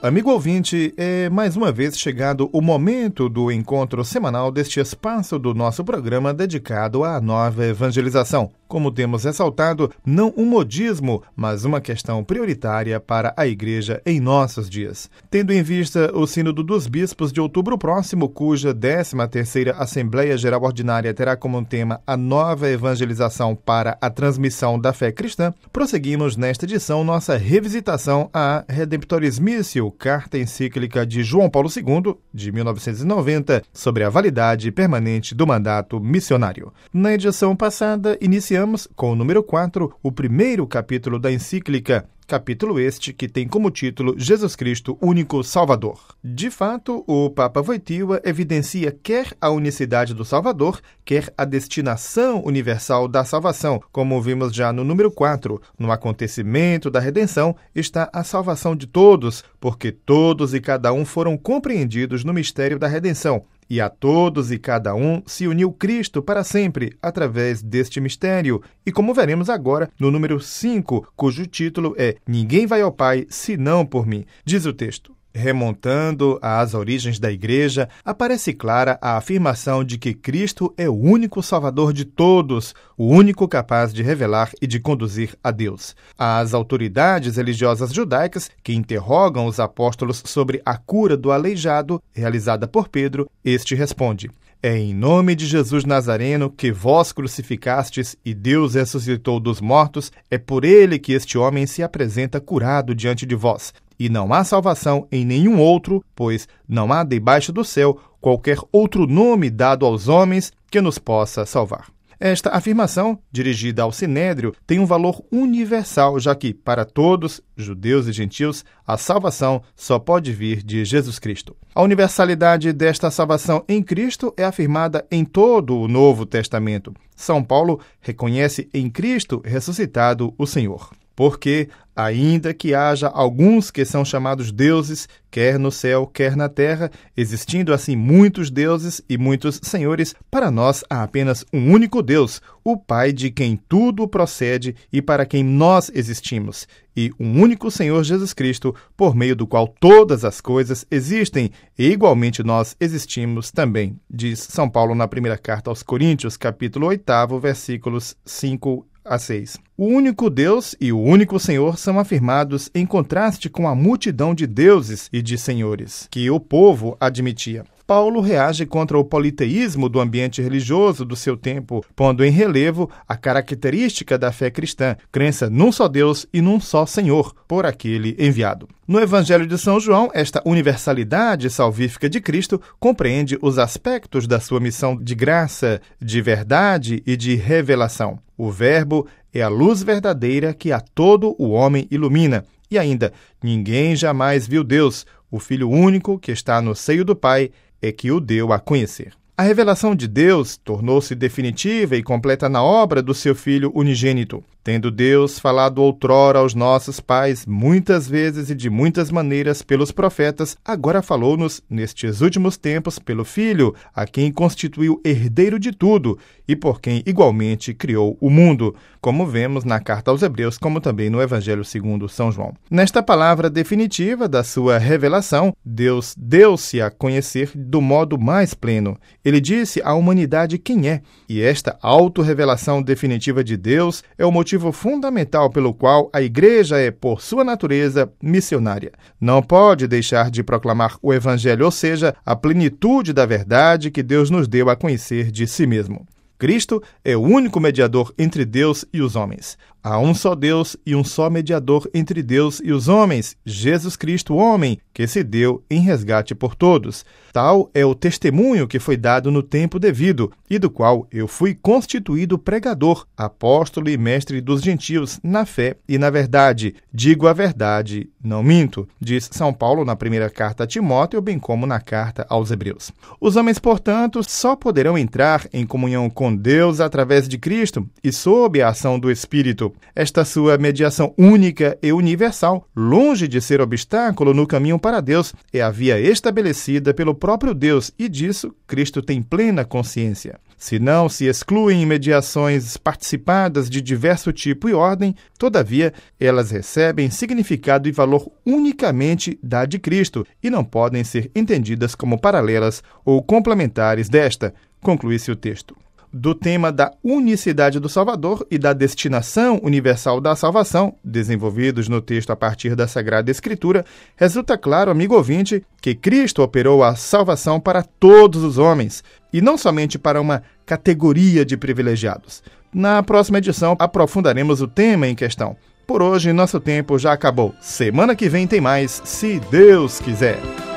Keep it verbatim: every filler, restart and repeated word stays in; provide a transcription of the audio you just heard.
Amigo ouvinte, é mais uma vez chegado o momento do encontro semanal deste espaço do nosso programa dedicado à nova evangelização. Como temos ressaltado, não um modismo, mas uma questão prioritária para a Igreja em nossos dias. Tendo em vista o Sínodo dos Bispos de outubro próximo, cuja décima terceira Assembleia Geral Ordinária terá como tema a nova evangelização para a transmissão da fé cristã, prosseguimos nesta edição nossa revisitação à Redemptoris Missio, carta encíclica de João Paulo segundo, de mil novecentos e noventa, sobre a validade permanente do mandato missionário. Na edição passada, iniciamos com o número quatro, o primeiro capítulo da encíclica, capítulo este que tem como título Jesus Cristo, único Salvador. De fato, o Papa Wojtyła evidencia quer a unicidade do Salvador, quer a destinação universal da salvação. Como vimos já no número quatro, no acontecimento da redenção está a salvação de todos, porque todos e cada um foram compreendidos no mistério da redenção. E a todos e cada um se uniu Cristo para sempre, através deste mistério. E como veremos agora, no número cinco, cujo título é Ninguém vai ao Pai, senão por mim, diz o texto. Remontando às origens da Igreja, aparece clara a afirmação de que Cristo é o único Salvador de todos, o único capaz de revelar e de conduzir a Deus. As autoridades religiosas judaicas, que interrogam os apóstolos sobre a cura do aleijado, realizada por Pedro, este responde: É em nome de Jesus Nazareno que vós crucificastes e Deus ressuscitou dos mortos, é por ele que este homem se apresenta curado diante de vós. E não há salvação em nenhum outro, pois não há debaixo do céu qualquer outro nome dado aos homens que nos possa salvar. Esta afirmação, dirigida ao Sinédrio, tem um valor universal, já que, para todos, judeus e gentios, a salvação só pode vir de Jesus Cristo. A universalidade desta salvação em Cristo é afirmada em todo o Novo Testamento. São Paulo reconhece em Cristo ressuscitado o Senhor. Porque, ainda que haja alguns que são chamados deuses, quer no céu, quer na terra, existindo assim muitos deuses e muitos senhores, para nós há apenas um único Deus, o Pai de quem tudo procede e para quem nós existimos, e um único Senhor Jesus Cristo, por meio do qual todas as coisas existem, e igualmente nós existimos também, diz São Paulo na primeira carta aos Coríntios, capítulo oito, versículos cinco a seis. O único Deus e o único Senhor são afirmados em contraste com a multidão de deuses e de senhores que o povo admitia. Paulo reage contra o politeísmo do ambiente religioso do seu tempo, pondo em relevo a característica da fé cristã, crença num só Deus e num só Senhor, por aquele enviado. No Evangelho de São João, esta universalidade salvífica de Cristo compreende os aspectos da sua missão de graça, de verdade e de revelação. O Verbo é a luz verdadeira que a todo o homem ilumina. E ainda, ninguém jamais viu Deus, o Filho único que está no seio do Pai, é que o deu a conhecer. A revelação de Deus tornou-se definitiva e completa na obra do seu Filho unigênito. Tendo Deus falado outrora aos nossos pais, muitas vezes e de muitas maneiras pelos profetas, agora falou-nos, nestes últimos tempos, pelo Filho, a quem constituiu herdeiro de tudo e por quem igualmente criou o mundo, como vemos na Carta aos Hebreus, como também no Evangelho segundo São João. Nesta palavra definitiva da sua revelação, Deus deu-se a conhecer do modo mais pleno. Ele disse à humanidade quem é, e esta autorrevelação definitiva de Deus é o motivo fundamental pelo qual a Igreja é, por sua natureza, missionária. Não pode deixar de proclamar o Evangelho, ou seja, a plenitude da verdade que Deus nos deu a conhecer de si mesmo. Cristo é o único mediador entre Deus e os homens. Há um só Deus e um só mediador entre Deus e os homens, Jesus Cristo, homem, que se deu em resgate por todos. Tal é o testemunho que foi dado no tempo devido, e do qual eu fui constituído pregador, apóstolo e mestre dos gentios, na fé e na verdade. Digo a verdade, não minto, diz São Paulo na primeira carta a Timóteo, bem como na carta aos Hebreus. Os homens, portanto, só poderão entrar em comunhão com com Deus através de Cristo e sob a ação do Espírito. Esta sua mediação única e universal, longe de ser obstáculo no caminho para Deus, é a via estabelecida pelo próprio Deus e disso Cristo tem plena consciência. Se não se excluem mediações participadas de diverso tipo e ordem, todavia, elas recebem significado e valor unicamente da de Cristo e não podem ser entendidas como paralelas ou complementares desta, conclui-se o texto. Do tema da unicidade do Salvador e da destinação universal da salvação, desenvolvidos no texto a partir da Sagrada Escritura, resulta claro, amigo ouvinte, que Cristo operou a salvação para todos os homens, e não somente para uma categoria de privilegiados. Na próxima edição, aprofundaremos o tema em questão. Por hoje, nosso tempo já acabou. Semana que vem tem mais, se Deus quiser.